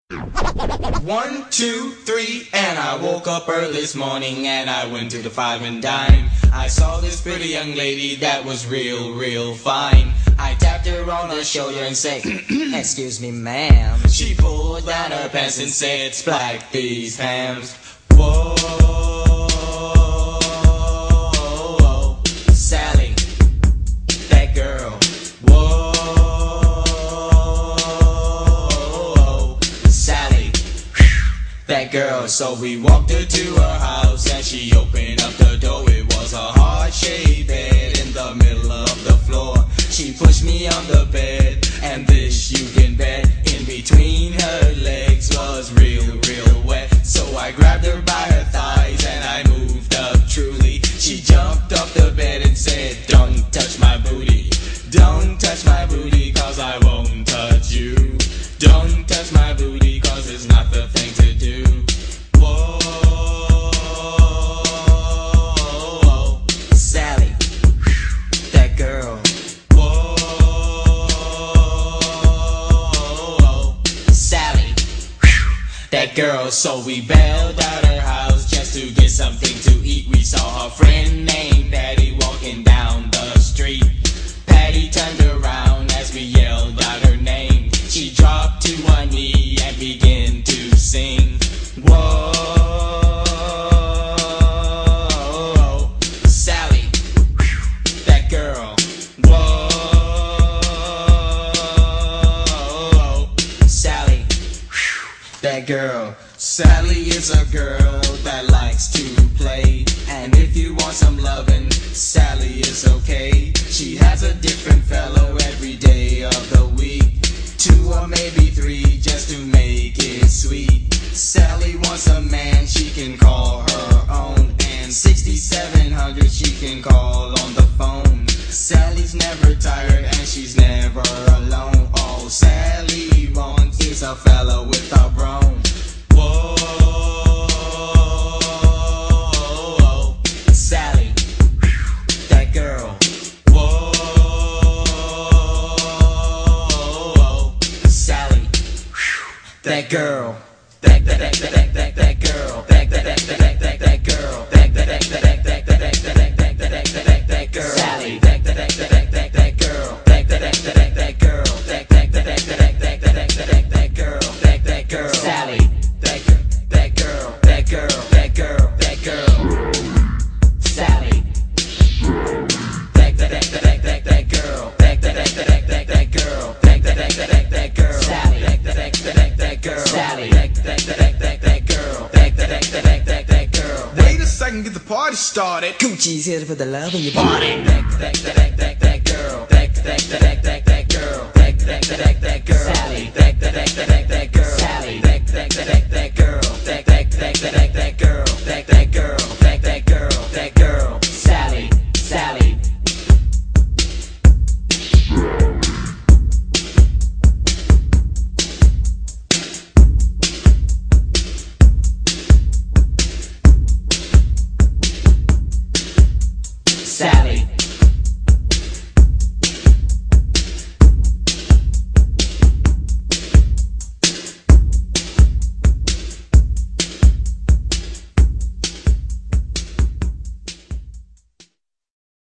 1, 2, 3, and I woke up early this morning and I went to the Five and Dime. I saw this pretty young lady that was real fine. I tapped her on her shoulder and said, "Excuse me, ma'am." She pulled down her pants and said, "Splack these hams." Whoa, Sally, that girl. That girl. So we walked her to her house and she opened up the door. It was a heart-shaped bed in the middle of the floor. She pushed me on the bed, and this you can bet, in between her legs was real wet. So I grabbed her by her thighs and I moved up truly. She jumped off the bed and said, "Don't touch my booty. Don't touch my booty, cause I won't touch you. Don't touch my booty, cause it's not the thing to do." Whoa, Sally, that girl. Whoa, Sally, that girl. So we bailed out her house just to get something to eat. We saw a friend named Patty walking down the street. Patty turned around as we yelled out her name. She dropped to one knee and began to sing. Whoa, Sally, that girl. Whoa, Sally, that girl. Sally is a girl that likes to play, and if you want some lovin', Sally is okay. She has a different fellow every day of the week, 2 or maybe 3 just to make it sweet. Sally wants a man she can call her own, and 6700 she can call on the phone. Sally's never tired and she's never alone. All Sally wants is a fella with a brawn. Whoa, Sally, that girl. Whoa, Sally, that girl. That girl. That girl. That girl. That girl. That girl. Sally. That girl. That girl. That girl. That girl. Sally. That girl. That girl. That girl. That girl. Sally. That girl. That girl. That girl. That girl. Sally. That girl. Sally. That girl. Wait a second, get the party started. Gucci's here for the love of your body. That girl.